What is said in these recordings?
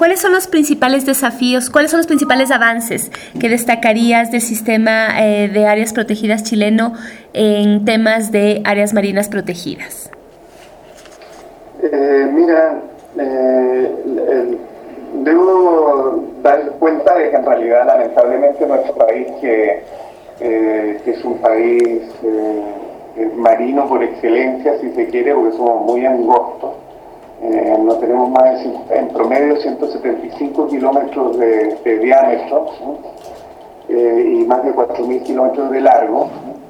¿cuáles son los principales desafíos, cuáles son los principales avances que destacarías del sistema de áreas protegidas chileno en temas de áreas marinas protegidas? Mira, debo dar cuenta de que en realidad lamentablemente nuestro país, que es un país marino por excelencia, si se quiere, porque somos muy angostos, no tenemos más de, en promedio, 175 kilómetros de diámetro, y más de 4.000 kilómetros de largo.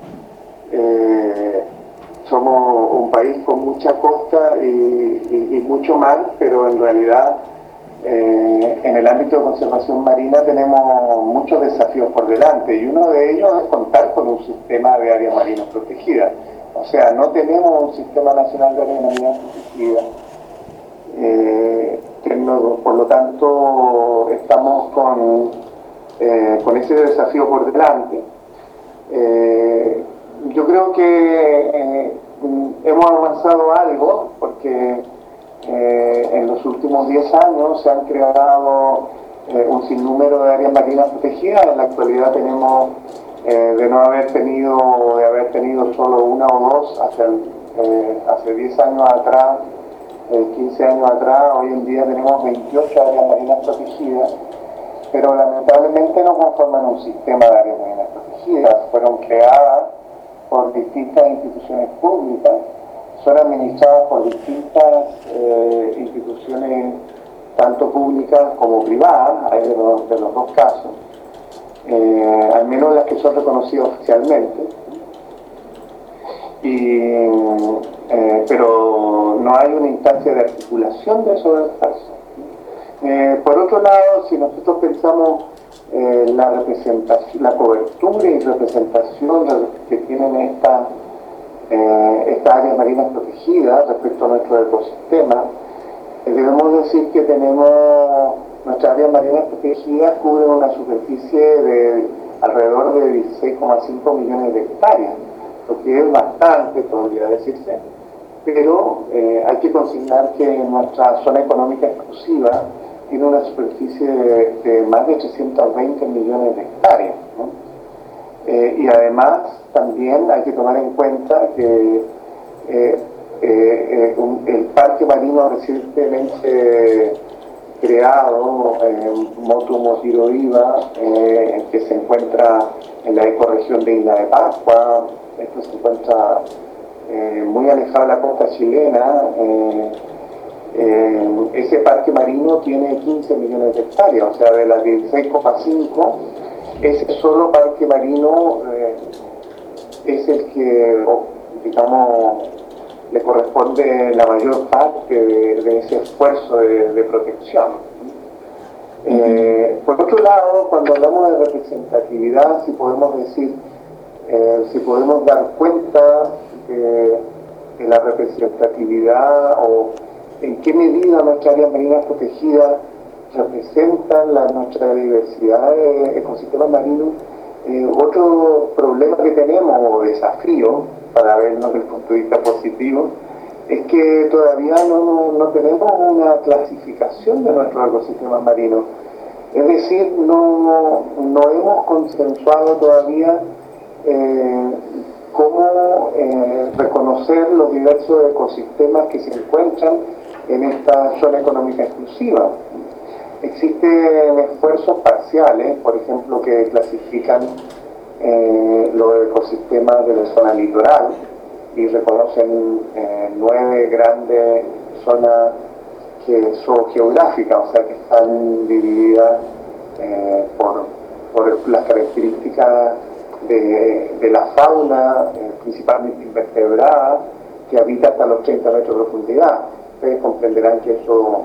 Somos un país con mucha costa y mucho mar, pero en realidad en el ámbito de conservación marina tenemos muchos desafíos por delante, y uno de ellos es contar con un sistema de áreas marinas protegidas. O sea, no tenemos un sistema nacional de áreas marinas protegidas. Por lo tanto, estamos con ese desafío por delante. Yo creo que hemos avanzado algo, porque en los últimos 10 años se han creado un sinnúmero de áreas marinas protegidas. En la actualidad tenemos, de haber tenido solo una o dos hace 10 años atrás, 15 años atrás, hoy en día tenemos 28 áreas marinas protegidas, pero lamentablemente no conforman un sistema de áreas marinas protegidas. Fueron creadas por distintas instituciones públicas, son administradas por distintas instituciones, tanto públicas como privadas, hay de los dos casos, al menos las que son reconocidas oficialmente, pero no hay una instancia de articulación de esos esfuerzos. Por otro lado, si nosotros pensamos la cobertura y representación que tienen estas áreas marinas protegidas respecto a nuestro ecosistema, debemos decir que nuestras áreas marinas protegidas cubren una superficie de alrededor de 16,5 millones de hectáreas, lo que es bastante, podría decirse, pero hay que consignar que nuestra zona económica exclusiva tiene una superficie de más de 320 millones de hectáreas, ¿no? Y además también hay que tomar en cuenta que el parque marino recientemente creado, Motu Motiroiva, que se encuentra en la ecorregión de Isla de Pascua, esto se encuentra muy alejado de la costa chilena. Ese parque marino tiene 15 millones de hectáreas, o sea, de las 16,5, ese solo parque marino es el que, digamos, le corresponde la mayor parte de ese esfuerzo de protección. Por otro lado, cuando hablamos de representatividad, si podemos dar cuenta de la representatividad, o en qué medida nuestras áreas marinas protegidas representan nuestra diversidad de ecosistemas marinos. Otro problema que tenemos, o desafío, para vernos desde el punto de vista positivo, es que todavía no tenemos una clasificación de nuestros ecosistemas marinos. Es decir, no hemos consensuado todavía cómo reconocer los diversos ecosistemas que se encuentran en esta zona económica exclusiva. Existen esfuerzos parciales, por ejemplo, que clasifican los ecosistemas de la zona litoral y reconocen 9 grandes zonas que son geográficas, o sea, que están divididas por las características de la fauna, principalmente invertebrada, que habita hasta los 30 metros de profundidad. Ustedes comprenderán que eso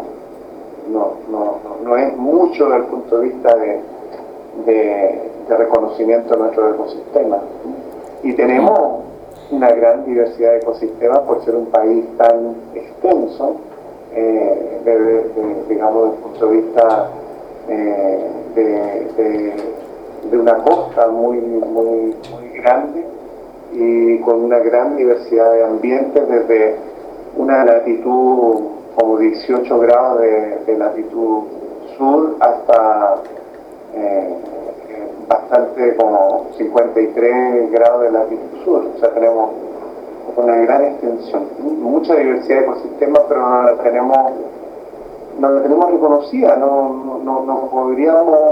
no es mucho desde el punto de vista de reconocimiento de nuestros ecosistemas. Y tenemos una gran diversidad de ecosistemas por ser un país tan extenso, digamos, desde el punto de vista de una costa muy grande y con una gran diversidad de ambientes, desde una latitud como 18 grados de latitud sur hasta bastante como 53 grados de latitud sur. O sea, tenemos una gran extensión, mucha diversidad de ecosistemas, pero no la tenemos reconocida, no podríamos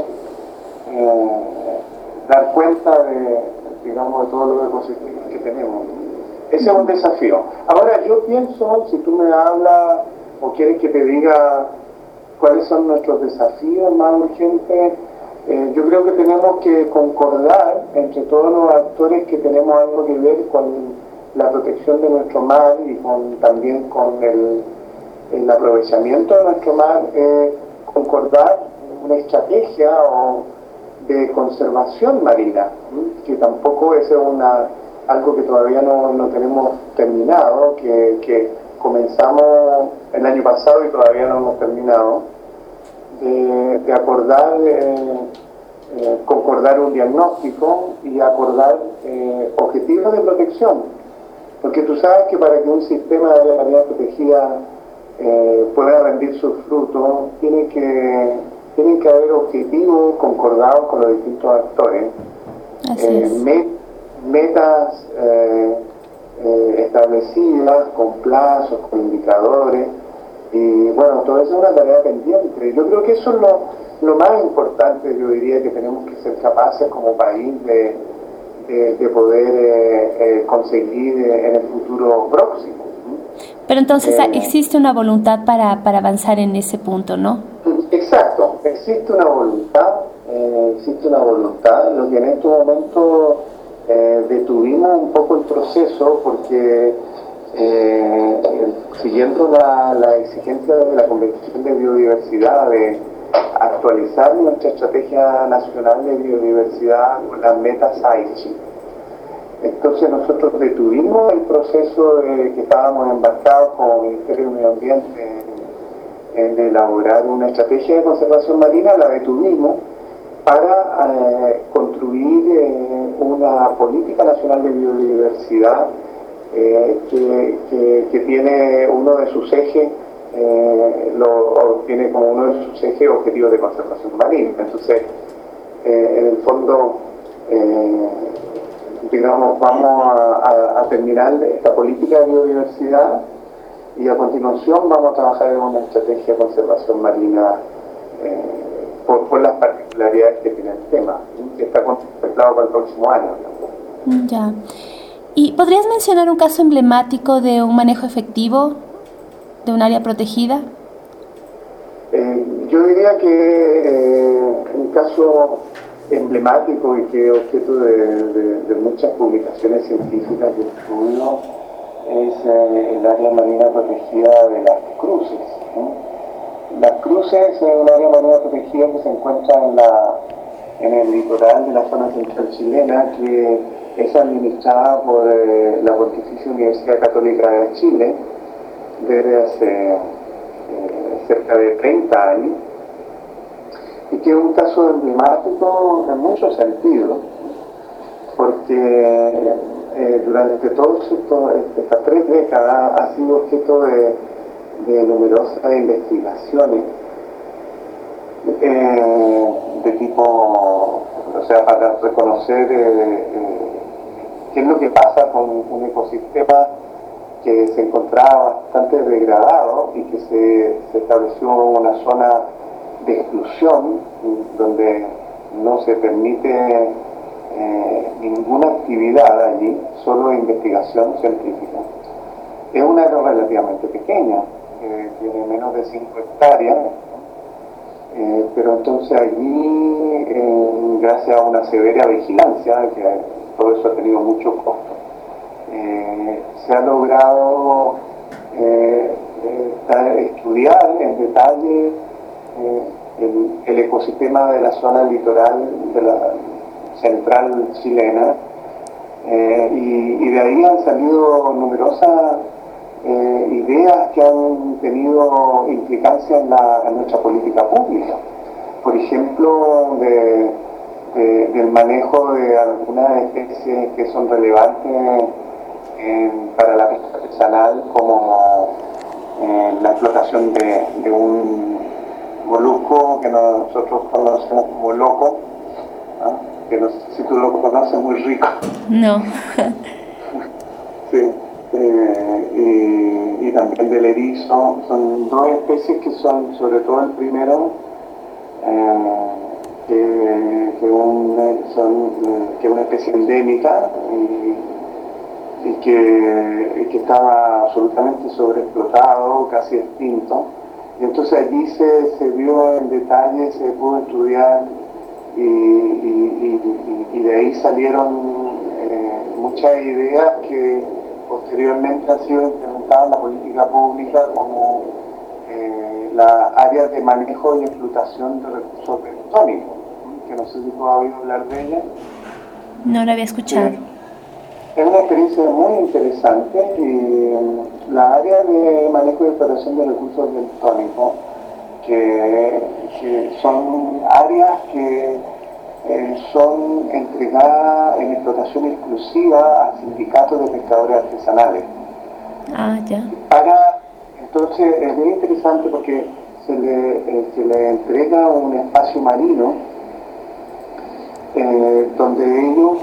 dar cuenta digamos, de todos los ecosistemas que tenemos. Ese es un desafío. Ahora, yo pienso, si tú me hablas o quieres que te diga cuáles son nuestros desafíos más urgentes, yo creo que tenemos que concordar entre todos los actores que tenemos algo que ver con la protección de nuestro mar y también con el aprovechamiento de nuestro mar, concordar una estrategia de conservación marina, que tampoco es algo que todavía no tenemos terminado, que comenzamos el año pasado y todavía no hemos terminado, de acordar, concordar un diagnóstico y acordar objetivos de protección, porque tú sabes que para que un sistema de área marina protegida pueda rendir sus frutos, tienen que haber objetivos concordados con los distintos actores, metas establecidas con plazos, con indicadores, y bueno, todo eso es una tarea pendiente. Yo creo que eso es lo más importante, yo diría, que tenemos que ser capaces como país de poder conseguir en el futuro próximo. Pero entonces existe una voluntad para avanzar en ese punto, ¿no? Exacto, existe una voluntad, lo que en este momento detuvimos un poco el proceso porque siguiendo la exigencia de la Convención de Biodiversidad de actualizar nuestra Estrategia Nacional de Biodiversidad con las metas Aichi. Entonces nosotros detuvimos el proceso que estábamos embarcados como Ministerio de Medio Ambiente en elaborar una estrategia de conservación marina, la detuvimos para construir una política nacional de biodiversidad que tiene uno de sus ejes, tiene como uno de sus ejes objetivos de conservación marina. Entonces, en el fondo, digamos, vamos a terminar esta política de biodiversidad y a continuación vamos a trabajar en una estrategia de conservación marina por las particularidades que tiene el tema, que está contemplado para el próximo año. Ya. ¿Y podrías mencionar un caso emblemático de un manejo efectivo de un área protegida? Yo diría que un caso emblemático y que es objeto de muchas publicaciones científicas y estudios es el área marina protegida de Las Cruces, ¿no? Las Cruces es un área marina protegida que se encuentra en el litoral de la zona central chilena, que es administrada por la Pontificia Universidad Católica de Chile desde hace cerca de 30 años, y que es un caso emblemático en muchos sentidos, porque durante todas estas 3 décadas ha sido objeto de numerosas investigaciones de tipo, o sea, para reconocer qué es lo que pasa con un ecosistema que se encontraba bastante degradado y que se estableció una zona de exclusión donde no se permite ninguna actividad allí, solo investigación científica. Es una área relativamente pequeña, tiene menos de 5 hectáreas, pero entonces allí, gracias a una severa vigilancia, que todo eso ha tenido mucho costo, se ha logrado estudiar en detalle el ecosistema de la zona litoral de la central chilena, y de ahí han salido numerosas ideas que han tenido implicancia en nuestra política pública. Por ejemplo, del manejo de algunas especies que son relevantes para la pesca artesanal, como la explotación de un molusco que nosotros conocemos como loco, ¿ah? Que no sé si tú lo conoces, muy rico. No. Sí, y también del erizo. Son dos especies que son, sobre todo el primero, que es una especie endémica y que estaba absolutamente sobreexplotado, casi extinto. Y entonces allí se vio en detalle, se pudo estudiar y de ahí salieron muchas ideas que posteriormente han sido implementadas en la política pública como las áreas de manejo y explotación de recursos bentónicos, que no sé si tú has oído hablar de ella. No lo había escuchado. Es una experiencia muy interesante y la área de manejo y explotación de recursos bentónicos, que son áreas que son entregadas en explotación exclusiva a sindicatos de pescadores artesanales. Ah, ya. Entonces es muy interesante porque se le entrega un espacio marino donde ellos,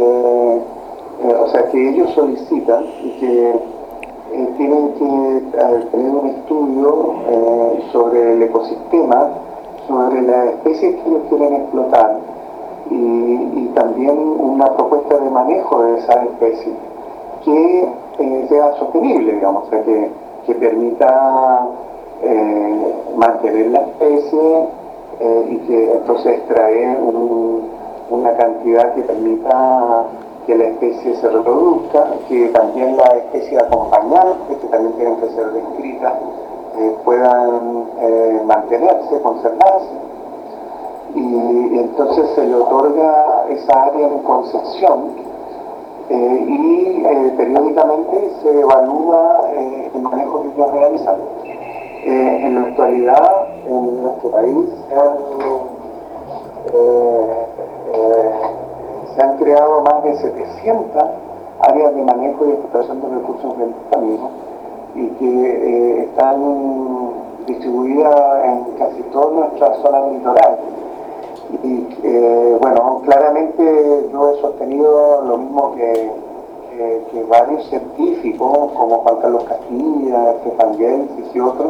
que ellos solicitan y que tienen que tener un estudio sobre el ecosistema, sobre las especies que ellos quieren explotar y también una propuesta de manejo de esas especies que sea sostenible, digamos, o sea, que permita mantener la especie y que entonces extraer una cantidad que permita que la especie se reproduzca, que también las especies acompañantes, que también tienen que ser descritas, puedan mantenerse, conservarse. Y entonces se le otorga esa área en concesión y periódicamente se evalúa el manejo que ellos realizan. En la actualidad, en nuestro país, se han creado más de 700 áreas de manejo y explotación de recursos bentónicos y que están distribuidas en casi toda nuestra zona litoral. Y bueno, claramente yo he sostenido lo mismo que varios científicos como Juan Carlos Castilla, Stefan Gensis y otros,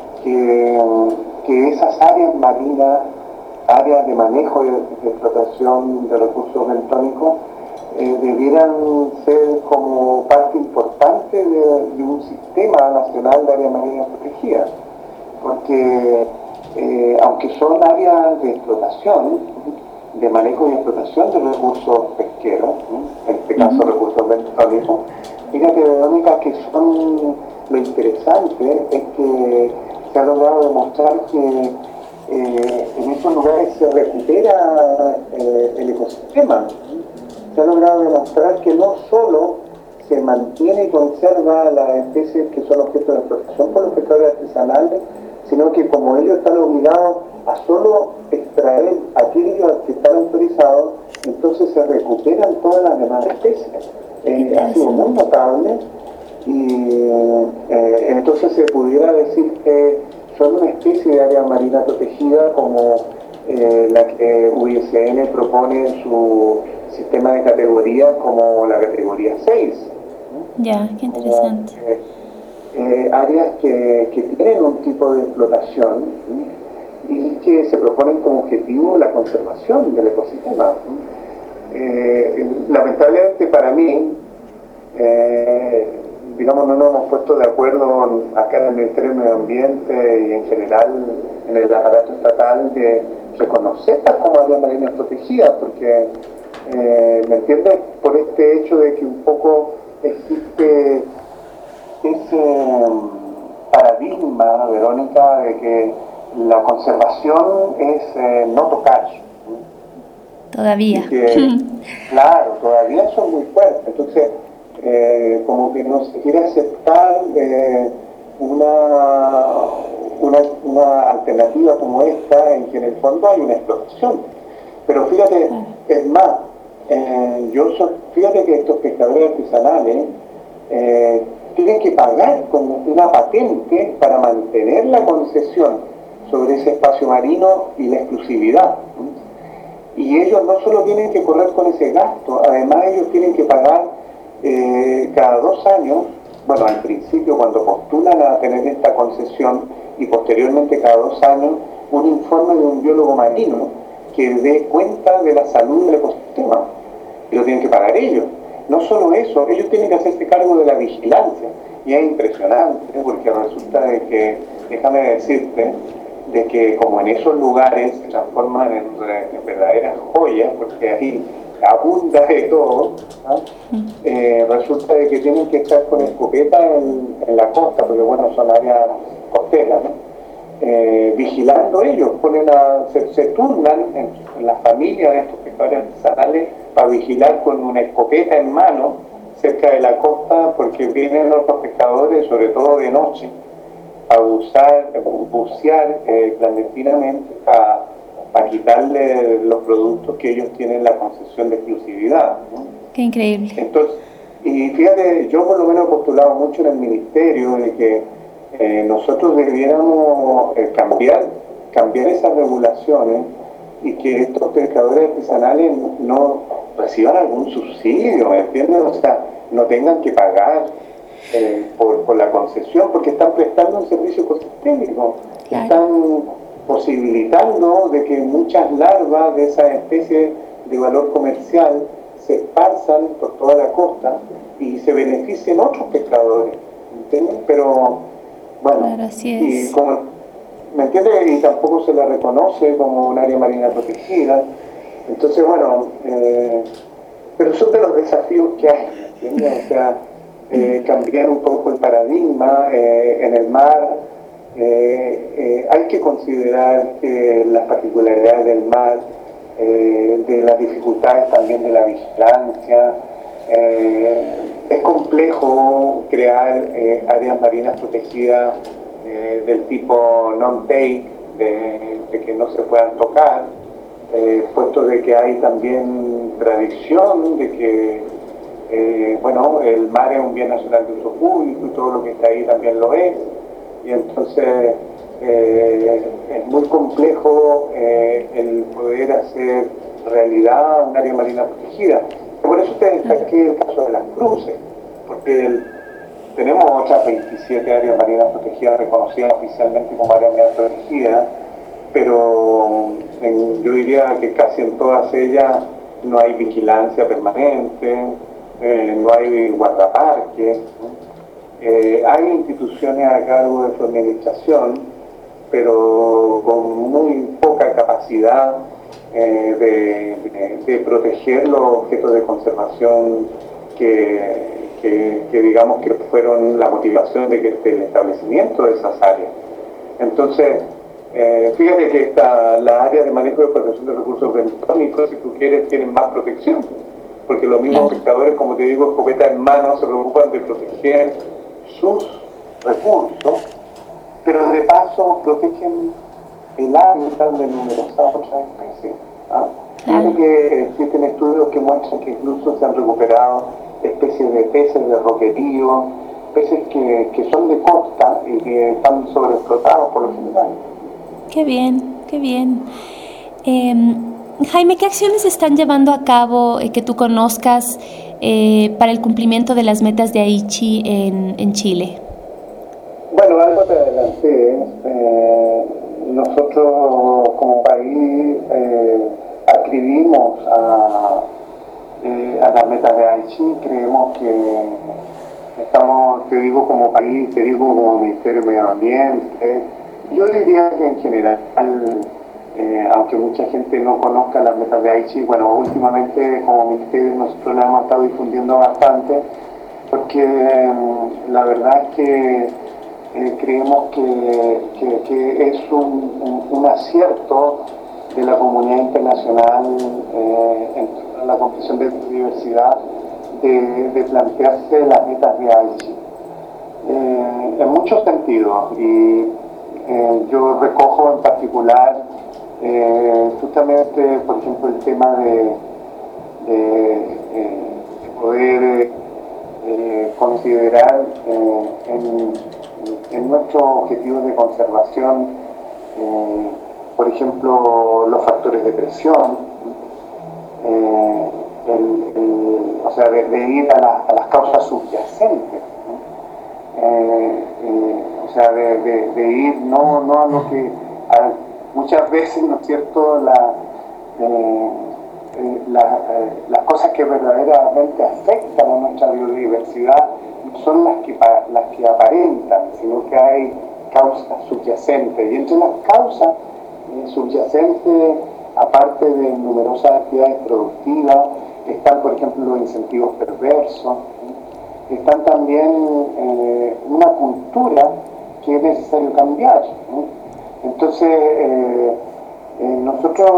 que esas áreas marinas, áreas de manejo y de explotación de recursos bentónicos debieran ser como parte importante de un sistema nacional de áreas marinas protegidas, porque aunque son áreas de explotación, de manejo y explotación de recursos pesqueros, en este caso recursos bentónicos, fíjate, Verónica, que son lo interesante es que se ha logrado demostrar que en esos lugares se recupera el ecosistema. Se ha logrado demostrar que no solo se mantiene y conserva las especies que son objeto de explotación por los pescadores artesanales, sino que como ellos están obligados a solo extraer aquellos que están autorizados, entonces se recuperan todas las demás especies. Ha sido muy notable y entonces se pudiera decir que son una especie de área marina protegida como la que UISN propone en su sistema de categorías como la categoría 6. Ya, qué interesante. Áreas que tienen un tipo de explotación y que se proponen como objetivo la conservación del ecosistema. Lamentablemente para mí, digamos, no nos hemos puesto de acuerdo acá en el Ministerio de Medio Ambiente y en general en el aparato estatal de reconocerlas como áreas marinas protegidas, porque, ¿me entiendes? Por este hecho de que un poco existe ese paradigma, Verónica, de que la conservación es no tocar. Todavía. Claro, todavía son muy fuertes. Entonces, como que no se quiere aceptar una alternativa como esta, en que en el fondo hay una explotación. Pero fíjate, es más, fíjate que estos pescadores artesanales tienen que pagar como una patente para mantener la concesión sobre ese espacio marino y la exclusividad. Y ellos no solo tienen que correr con ese gasto, además ellos tienen que pagar cada 2 años, bueno, al principio cuando postulan a tener esta concesión y posteriormente cada 2 años, un informe de un biólogo marino que dé cuenta de la salud del ecosistema. Y lo tienen que pagar ellos. No solo eso, ellos tienen que hacerse cargo de la vigilancia. Y es impresionante, porque resulta de que, déjame decirte, de que como en esos lugares se transforman en verdaderas joyas, porque ahí abunda de todo, resulta de que tienen que estar con escopeta en la costa, porque bueno, son áreas costeras, ¿no? Vigilando ellos, se turnan en la familia de estos pescadores artesanales para vigilar con una escopeta en mano cerca de la costa, porque vienen otros pescadores, sobre todo de noche, a bucear clandestinamente para quitarle los productos que ellos tienen la concesión de exclusividad, ¿no? Qué increíble. Entonces, y fíjate, yo por lo menos he postulado mucho en el ministerio de que nosotros debiéramos cambiar esas regulaciones y que estos pescadores artesanales no reciban algún subsidio, ¿me entiendes? O sea, no tengan que pagar por la concesión, porque están prestando un servicio ecosistémico, claro. Están posibilitando de que muchas larvas de esa especie de valor comercial se esparzan por toda la costa y se beneficien otros pescadores, ¿entiendes? Pero bueno, claro, así es. Y como, ¿me entiendes? Y tampoco se la reconoce como un área marina protegida. Entonces, bueno, pero son de los desafíos que hay, ¿me entiendes? O sea, cambiar un poco el paradigma en el mar. Hay que considerar que las particularidades del mar, de las dificultades también de la vigilancia. Es complejo crear áreas marinas protegidas del tipo non-take, de que no se puedan tocar, puesto de que hay también tradición de que bueno, el mar es un bien nacional de uso público y todo lo que está ahí también lo es, y entonces es muy complejo el poder hacer realidad un área marina protegida. Por eso te destaqué el caso de las cruces, porque tenemos otras 27 áreas marinas protegidas reconocidas oficialmente como áreas marinas protegidas, pero yo diría que casi en todas ellas no hay vigilancia permanente, no hay guardaparques, hay instituciones a cargo de su administración, pero con muy poca capacidad de proteger los objetos de conservación que digamos que fueron la motivación del establecimiento de esas áreas. Entonces, fíjate que la área de manejo de protección de recursos bentónicos, si tú quieres, tienen más protección, porque los mismos pescadores, como te digo, escopeta en mano, se preocupan de proteger sus recursos, pero de paso protegen el hábitat de numerosas otras especies. Fíjate que existen estudios que muestran que incluso se han recuperado especies de peces de roquerío, peces que son de costa y que están sobreexplotados por lo general. Qué bien, qué bien. Jaime, ¿qué acciones están llevando a cabo que tú conozcas para el cumplimiento de las metas de Aichi en Chile? Bueno, algo te adelanté. Nosotros como país adscribimos a las metas de Aichi. Creemos que estamos, te digo como país, te digo como Ministerio de Medio Ambiente. Yo diría que en general, aunque mucha gente no conozca las metas de Aichi, bueno, últimamente como Ministerio nosotros las hemos estado difundiendo bastante, porque la verdad es que creemos que es un acierto de la comunidad internacional en la comprensión de biodiversidad de plantearse las metas de Aichi en muchos sentidos, y yo recojo en particular justamente, por ejemplo, el tema de poder considerar en nuestros objetivos de conservación por ejemplo, los factores de presión, o sea, de ir a las causas subyacentes, o sea, de ir no a lo que muchas veces, ¿no es cierto?, las cosas que verdaderamente afectan a nuestra biodiversidad no son las que aparentan, sino que hay causas subyacentes. Y entre las causas subyacentes, aparte de numerosas actividades productivas, están, por ejemplo, los incentivos perversos, están también una cultura que es necesario cambiar, ¿no? Entonces, nosotros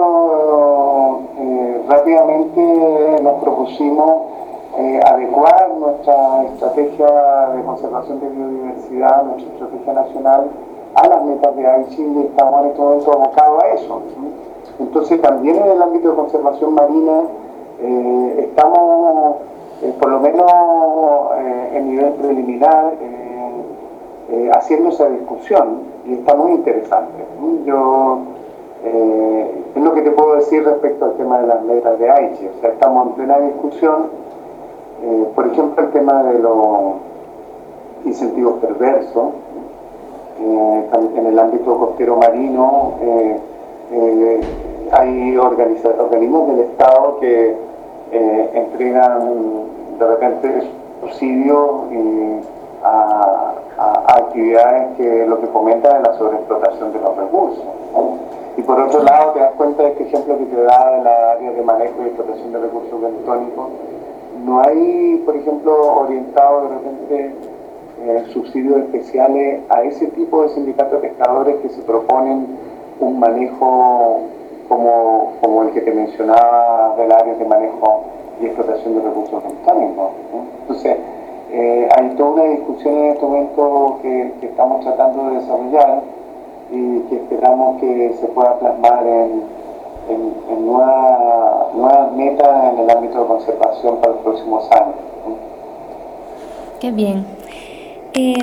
rápidamente nos propusimos adecuar nuestra estrategia de conservación de biodiversidad, nuestra estrategia nacional, a las metas de Aichi, y estamos en este momento abocados a eso, ¿sí? Entonces, también en el ámbito de conservación marina estamos, por lo menos en nivel preliminar, haciendo esa discusión, y está muy interesante. Yo es lo que te puedo decir respecto al tema de las metas de Aichi. O sea, estamos en plena discusión. Por ejemplo, el tema de los incentivos perversos, en el ámbito costero marino, hay organismos del Estado que entregan de repente subsidios a actividades que lo que fomentan es la sobreexplotación de los recursos, ¿no? Y por otro lado, te das cuenta de este ejemplo que te da de la área de manejo y explotación de recursos bentónicos. No hay, por ejemplo, orientado de repente subsidios especiales a ese tipo de sindicatos de pescadores que se proponen un manejo como el que te mencionaba del área de manejo y explotación de recursos bentónicos, ¿no? Entonces, hay toda una discusión en este momento que estamos tratando de desarrollar y que esperamos que se pueda plasmar en nuevas metas en el ámbito de conservación para los próximos años. Qué bien.